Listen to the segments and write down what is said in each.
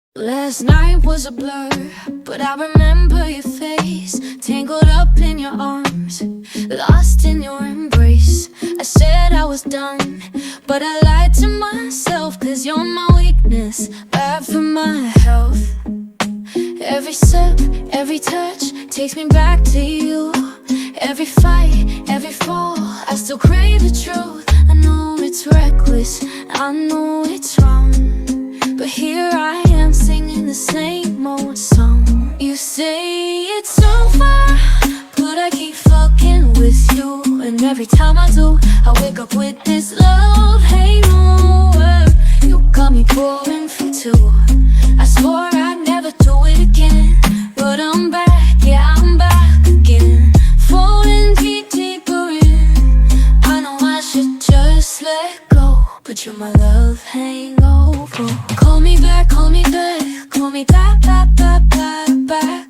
Last night was a blur, but I remember your face, tangled up in your arms, lost in your embrace. I said I was done, but I lied to myself, 'cause you're my weakness, bad for my health. Every sip, every touch takes me back to you. Every fight, every fall, I still crave the truth. I know it's reckless, I know it's wrong, but here I am singing the same old song. You say it's over, but I keep fucking with you. And every time I do, I wake up with this love hangover. You got me pouring for two. I swore I'd never do it again, but I'm back, yeah, I'm back again. Falling deeper in, I know I should just let go, but you're my love hangover. Call me back, call me back, call me back, back, back, back, back.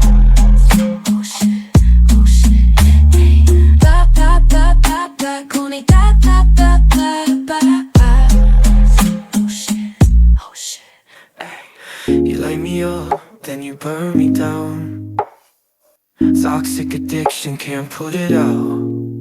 Oh shit, oh shit, hey. Back, back, back, back, back, call me back, back, back, back, back, back. Oh shit, oh shit, hey. You light me up, then you burn me down. Toxic addiction, can't put it out.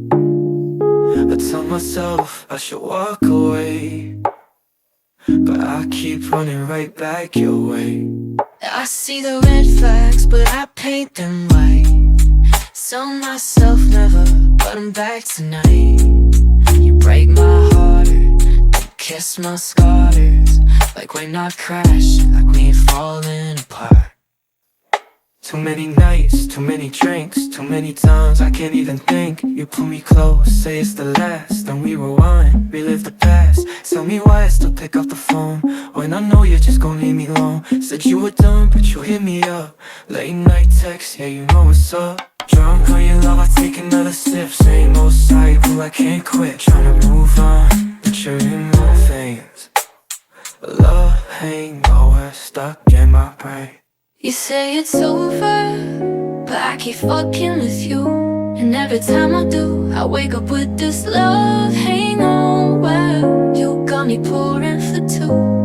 I tell myself I should walk away, but I keep running right back your way. I see the red flags, but I paint them white. Tell myself never, but I'm back tonight. You break my heart, kiss my scars, like we're not crashing, like we ain't falling apart. Too many nights, too many drinks, too many times I can't even think. You pull me close, say it's the last, then we rewind, relive the past. Tell me why I still pick up the phone when I know you're just gonna leave me alone. Said you were done, but you hit me up. Late night text, yeah, you know what's up. Drunk on your love, I take another sip. Same old cycle, I can't quit. Tryna move on, but you're in my veins. Love hangover stuck in my brain. You say it's over, but I keep fucking with you. And every time I do, I wake up with this love hangover. You got me pouring for two.